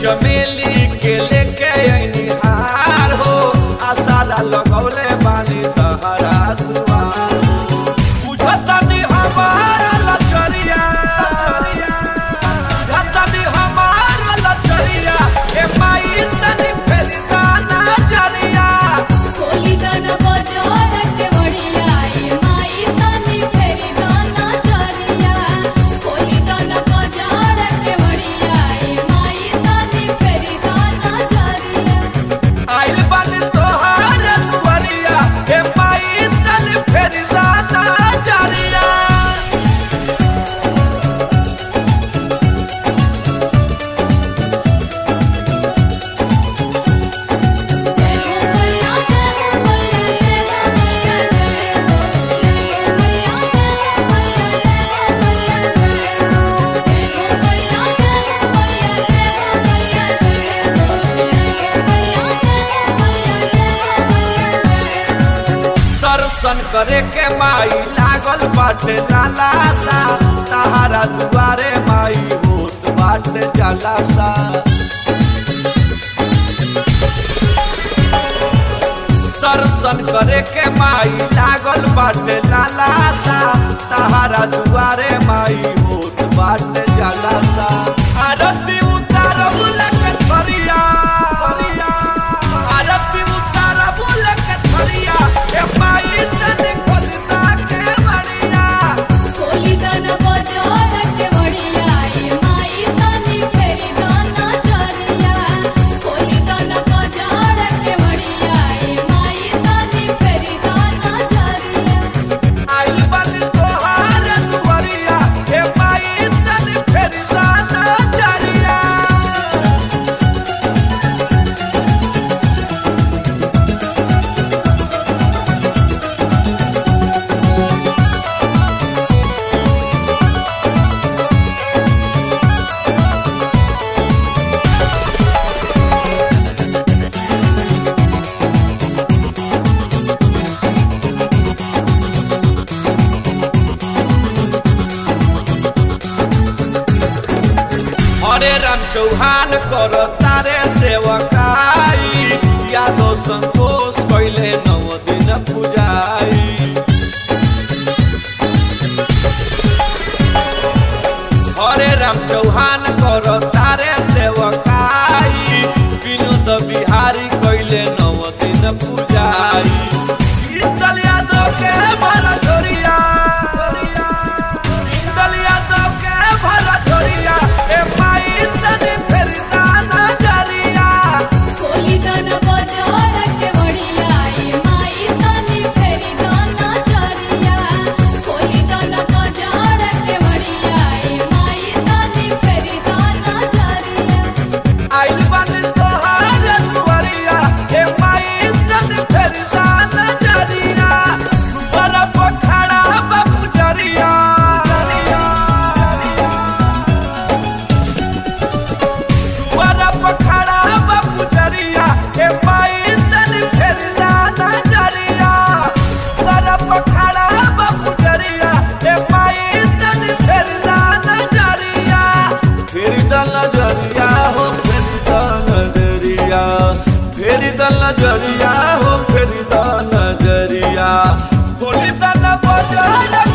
चमेली के लेके अइनी हार हो आसारा लगौले बानी तहरा दुआर हो बुझतनी हमार लचरिया बुझतनी हमार लचरिया ए माई तनी फेरी दाना जरिया खोली दाना बजार के बढ़िया ए माई तनी फेरी दाना जरिया खोली दाना बजार के बढ़िया ए माई तनी फेरी दाना जरिया आइल बानी तोहार दुआरिया ए माई तनी फेरी दाना जरिया जय हो मैया जय हो मैया जय हो मैया जय हो मैया जय हो मैया जय हो मैया जय हो मैया जय हो मैया जय हो मैया जय हो मैया जय हो मैया जय हो मैया जय हो दर्शन करे के माई लागल बाटे लालासा तहारा दुआरे माई होत बाटे जलासा दर्शन करे के माई लागल बाटे लालासा तहारा दुआरे माई होत बाटे जलासा आरती उतारब लेके थरिया आरती उतारब लेके थरिया ए माई तनी खोलता के मरिया खोली दाना बजार के बढ़िया ए माई तनी फेरी दाना जरिया खोली दाना बजार के बढ़िया ए माई तनी फेरी दाना जरिया आइल बानी तोहार दुआरिया ए माई तनी फेरी दाना जरिया हरे राम चौहान कर तारे सेवकाई यादव संतोष कैले 9 दिन पूजाई हरे राम चौहान कर तारे सेवकाई विनोद बिहारी कैले 9 दिन पूजाई इंदल यादव के भला छोरिया इंदल यादव के भला छोरिया ए माई तनी फेरी दाना जरिया खोली दाना बजार के बढ़िया ए माई तनी फेरी दाना जरिया खोली दाना बजार के बढ़िया ए माई तनी फेरी दाना जरिया आइल बानी तोहार दुआरिया ए माई तनी फेरी दाना जरिया दुआरा पर खड़ा बाबू जरिया दुआरा पर खड़ा बाबू जरिया ए माई तनी फेरी दाना जरिया दुआरा पर खड़ा बाबू जरिया ए माई तनी फेरी दाना जरिया फेरी दाना जरिया हो फेरी दाना जरिया फेरी दाना जरिया हो फेरी दाना जरिया खोली दाना बजार